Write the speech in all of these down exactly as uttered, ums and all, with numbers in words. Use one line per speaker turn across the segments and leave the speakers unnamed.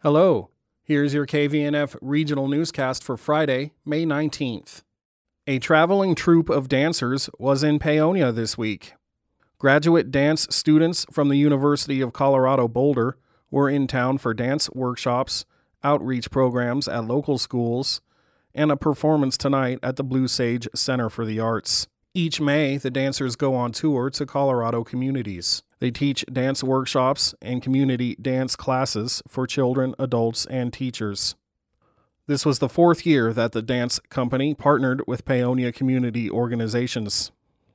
Hello, here's your K V N F regional newscast for Friday, May nineteenth. A traveling troupe of dancers was in Paonia this week. Graduate dance students from the University of Colorado Boulder were in town for dance workshops, outreach programs at local schools, and a performance tonight at the Blue Sage Center for the Arts. Each May, the dancers go on tour to Colorado communities. They teach dance workshops and community dance classes for children, adults, and teachers. This was the fourth year that the dance company partnered with Paonia community organizations.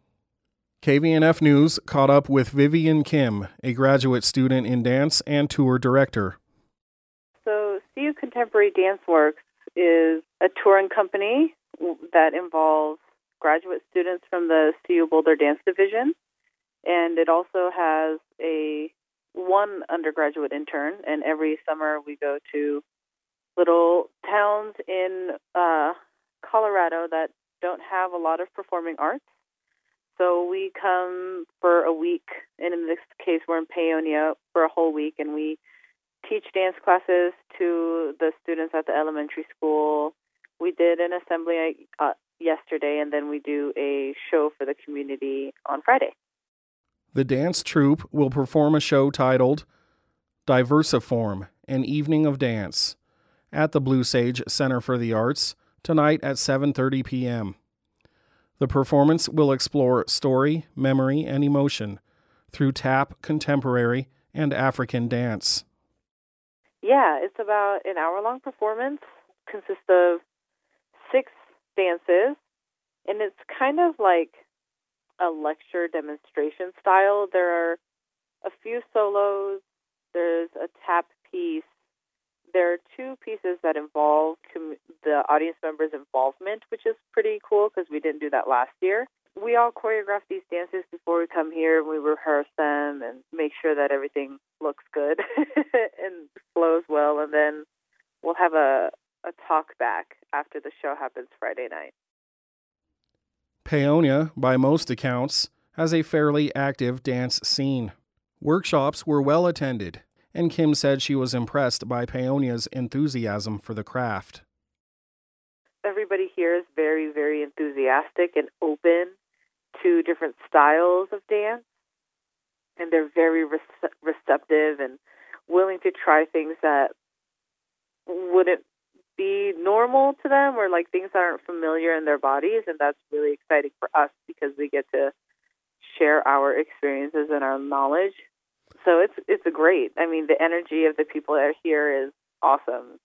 K V N F News caught up with Vivian Kim, a graduate student in dance and tour director.
So C U Contemporary Dance Works is a touring company that involves graduate students from the C U Boulder Dance Division, and it also has a one undergraduate intern, and every summer we go to little towns in uh, Colorado that don't have a lot of performing arts. So we come for a week, and in this case we're in Paonia for a whole week, and we teach dance classes to the students at the elementary school. We did an assembly uh, yesterday, and then we do a show for the community on Friday.
The dance troupe will perform a show titled Diversiform, an Evening of Dance, at the Blue Sage Center for the Arts tonight at seven thirty p.m. The performance will explore story, memory, and emotion through tap, contemporary, and African dance.
Yeah, it's about an hour-long performance. It consists of six dances, and it's kind of like a lecture demonstration style. There are a few solos, there's a tap piece, there are two pieces that involve com- the audience members' involvement, which is pretty cool because we didn't do that last year. We all choreograph these dances before we come here. We rehearse them and make sure that everything looks good and flows well, and then we'll have a, a talk back after the show happens Friday night.
Paonia, by most accounts, has a fairly active dance scene. Workshops were well attended, and Kim said she was impressed by Paonia's enthusiasm for the craft.
Everybody here is very, very enthusiastic and open to different styles of dance, and they're very rece- receptive and willing to try things that wouldn't be normal to them, or like things that aren't familiar in their bodies, and that's really exciting for us because we get to share our experiences and our knowledge. So it's it's a great. I mean, the energy of the people that are here is awesome.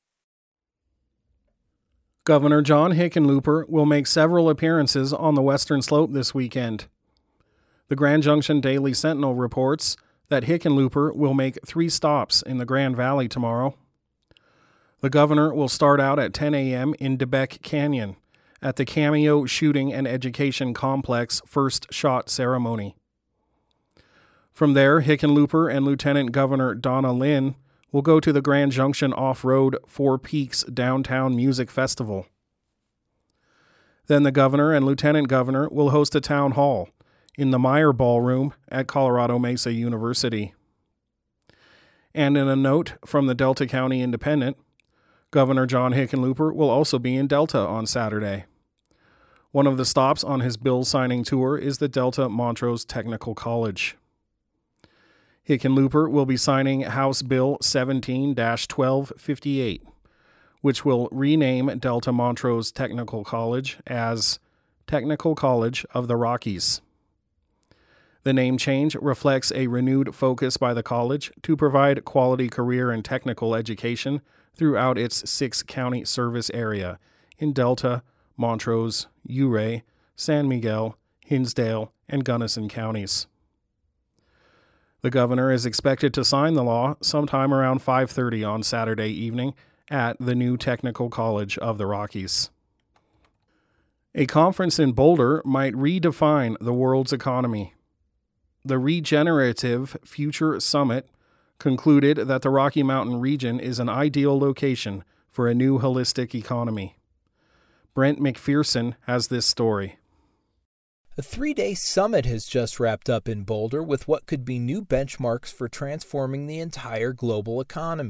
Governor John Hickenlooper will make several appearances on the Western Slope this weekend. The Grand Junction Daily Sentinel reports that Hickenlooper will make three stops in the Grand Valley tomorrow. The governor will start out at ten a.m. in DeBeck Canyon at the Cameo Shooting and Education Complex First Shot Ceremony. From there, Hickenlooper and Lieutenant Governor Donna Lynn will go to the Grand Junction Off-Road Four Peaks Downtown Music Festival. Then the governor and lieutenant governor will host a town hall in the Meyer Ballroom at Colorado Mesa University. And in a note from the Delta County Independent, Governor John Hickenlooper will also be in Delta on Saturday. One of the stops on his bill signing tour is the Delta Montrose Technical College. Hickenlooper will be signing House Bill seventeen dash twelve fifty-eight, which will rename Delta Montrose Technical College as Technical College of the Rockies. The name change reflects a renewed focus by the college to provide quality career and technical education throughout its six-county service area in Delta, Montrose, Ouray, San Miguel, Hinsdale, and Gunnison counties. The governor is expected to sign the law sometime around five thirty on Saturday evening at the new Technical College of the Rockies. A conference in Boulder might redefine the world's economy. The Regenerative Future Summit concluded that the Rocky Mountain region is an ideal location for a new holistic economy. Brent McPherson has this story.
A three-day summit has just wrapped up in Boulder with what could be new benchmarks for transforming the entire global economy.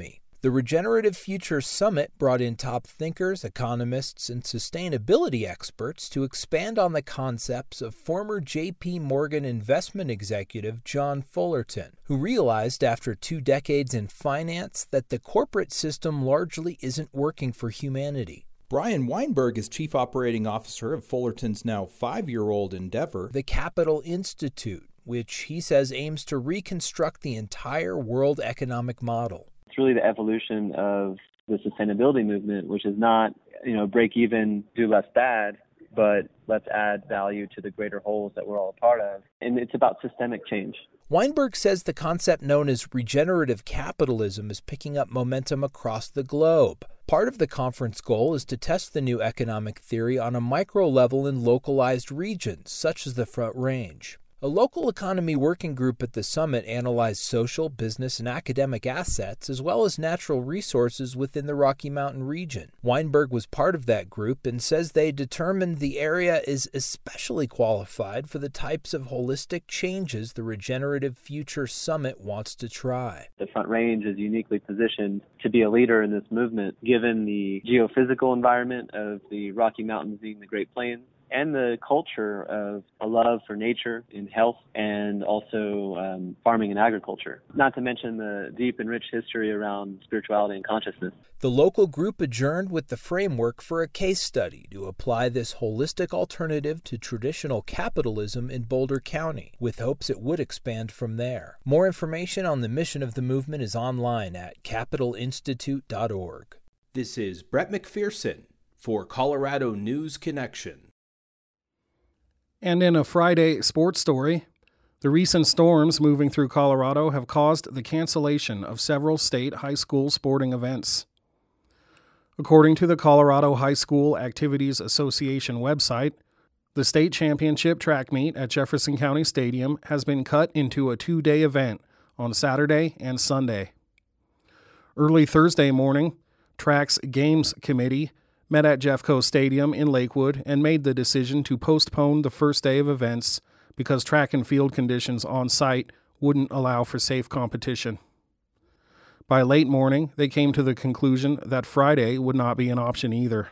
The Regenerative Future Summit brought in top thinkers, economists, and sustainability experts to expand on the concepts of former J P Morgan investment executive John Fullerton, who realized after two decades in finance that the corporate system largely isn't working for humanity.
Brian Weinberg is Chief Operating Officer of Fullerton's now five-year-old endeavor,
the Capital Institute, which he says aims to reconstruct the entire world economic model.
It's really the evolution of the sustainability movement, which is not, you know, break even, do less bad, but let's add value to the greater wholes that we're all a part of. And it's about systemic change.
Weinberg says the concept known as regenerative capitalism is picking up momentum across the globe. Part of the conference goal is to test the new economic theory on a micro level in localized regions, such as the Front Range. A local economy working group at the summit analyzed social, business, and academic assets, as well as natural resources within the Rocky Mountain region. Weinberg was part of that group and says they determined the area is especially qualified for the types of holistic changes the Regenerative Future Summit wants to try.
The Front Range is uniquely positioned to be a leader in this movement, given the geophysical environment of the Rocky Mountains being the Great Plains, and the culture of a love for nature and health, and also um, farming and agriculture. Not to mention the deep and rich history around spirituality and consciousness.
The local group adjourned with the framework for a case study to apply this holistic alternative to traditional capitalism in Boulder County, with hopes it would expand from there. More information on the mission of the movement is online at capital institute dot org.
This is Brett McPherson for Colorado News Connection.
And in a Friday sports story, the recent storms moving through Colorado have caused the cancellation of several state high school sporting events. According to the Colorado High School Activities Association website, the state championship track meet at Jefferson County Stadium has been cut into a two-day event on Saturday and Sunday. Early Thursday morning, Track's Games Committee met at Jeffco Stadium in Lakewood and made the decision to postpone the first day of events because track and field conditions on site wouldn't allow for safe competition. By late morning, they came to the conclusion that Friday would not be an option either.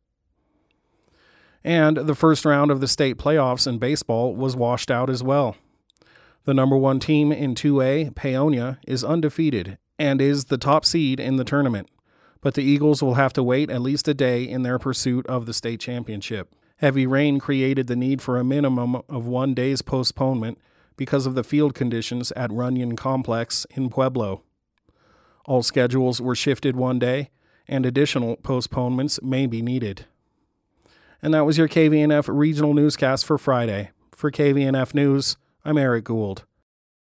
And the first round of the state playoffs in baseball was washed out as well. The number one team in two A, Paonia, is undefeated and is the top seed in the tournament. But the Eagles will have to wait at least a day in their pursuit of the state championship. Heavy rain created the need for a minimum of one day's postponement because of the field conditions at Runyon Complex in Pueblo. All schedules were shifted one day, and additional postponements may be needed. And that was your K V N F Regional Newscast for Friday. For K V N F News, I'm Eric Gould.